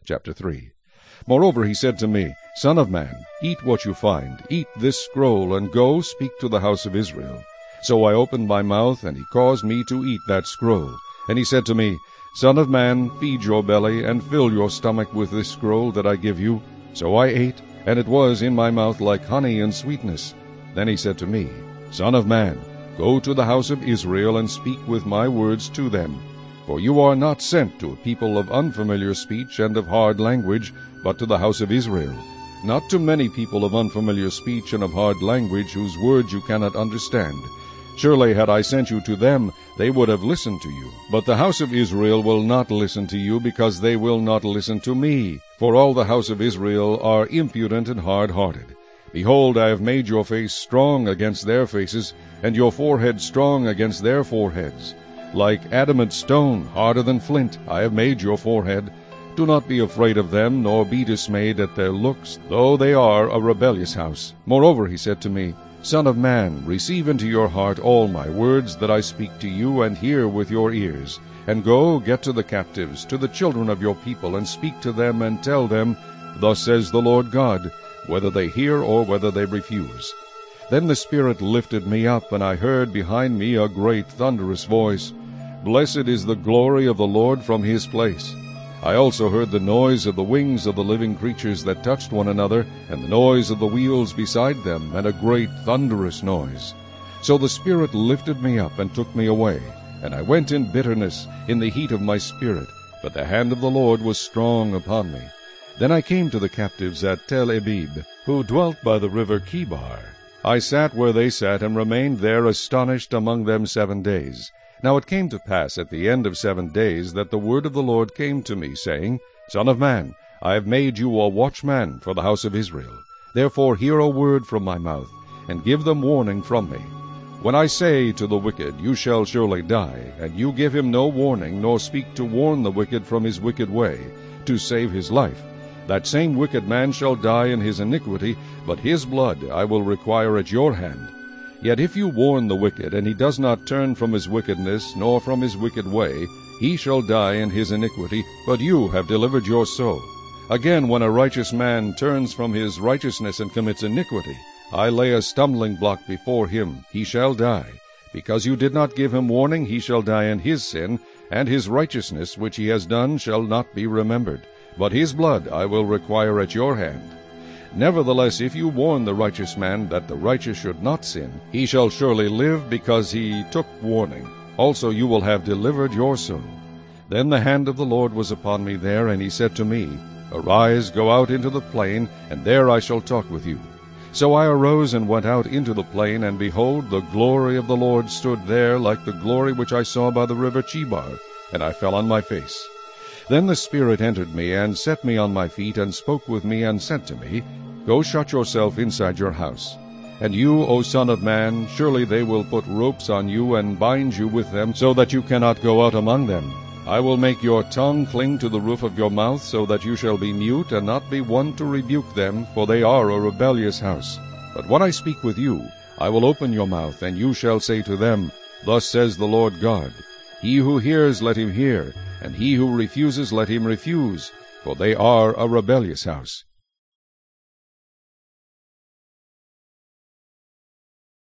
Chapter 3. Moreover he said to me, Son of man, eat what you find, eat this scroll, and go speak to the house of Israel. So I opened my mouth, and he caused me to eat that scroll. And he said to me, Son of man, feed your belly, and fill your stomach with this scroll that I give you. So I ate, and it was in my mouth like honey and sweetness. Then he said to me, Son of man, go to the house of Israel, and speak with my words to them. For you are not sent to a people of unfamiliar speech and of hard language, but to the house of Israel. Not to many people of unfamiliar speech and of hard language, whose words you cannot understand. Surely had I sent you to them, they would have listened to you. But the house of Israel will not listen to you, because they will not listen to me. For all the house of Israel are impudent and hard-hearted. Behold, I have made your face strong against their faces, and your forehead strong against their foreheads. Like adamant stone, harder than flint, I have made your forehead. Do not be afraid of them, nor be dismayed at their looks, though they are a rebellious house. Moreover he said to me, Son of man, receive into your heart all my words that I speak to you, and hear with your ears. And go, get to the captives, to the children of your people, and speak to them, and tell them, Thus says the Lord God, whether they hear or whether they refuse. Then the Spirit lifted me up, and I heard behind me a great thunderous voice, Blessed is the glory of the Lord from his place. I also heard the noise of the wings of the living creatures that touched one another, and the noise of the wheels beside them, and a great thunderous noise. So the Spirit lifted me up and took me away, and I went in bitterness, in the heat of my spirit, but the hand of the Lord was strong upon me. Then I came to the captives at Tel Abib, who dwelt by the river Chebar. I sat where they sat, and remained there astonished among them 7 days. Now it came to pass at the end of 7 days that the word of the Lord came to me, saying, Son of man, I have made you a watchman for the house of Israel. Therefore hear a word from my mouth, and give them warning from me. When I say to the wicked, You shall surely die, and you give him no warning, nor speak to warn the wicked from his wicked way, to save his life, that same wicked man shall die in his iniquity, but his blood I will require at your hand. Yet if you warn the wicked, and he does not turn from his wickedness, nor from his wicked way, he shall die in his iniquity, but you have delivered your soul. Again, when a righteous man turns from his righteousness and commits iniquity, I lay a stumbling block before him, he shall die. Because you did not give him warning, he shall die in his sin, and his righteousness which he has done shall not be remembered. But his blood I will require at your hand. Nevertheless, if you warn the righteous man that the righteous should not sin, he shall surely live, because he took warning. Also you will have delivered your soul. Then the hand of the Lord was upon me there, and he said to me, Arise, go out into the plain, and there I shall talk with you. So I arose and went out into the plain, and behold, the glory of the Lord stood there like the glory which I saw by the river Chebar, and I fell on my face. Then the Spirit entered me, and set me on my feet, and spoke with me, and said to me, Go shut yourself inside your house. And you, O son of man, surely they will put ropes on you, and bind you with them, so that you cannot go out among them. I will make your tongue cling to the roof of your mouth, so that you shall be mute, and not be one to rebuke them, for they are a rebellious house. But when I speak with you, I will open your mouth, and you shall say to them, Thus says the Lord God. He who hears, let him hear, and he who refuses, let him refuse, for they are a rebellious house.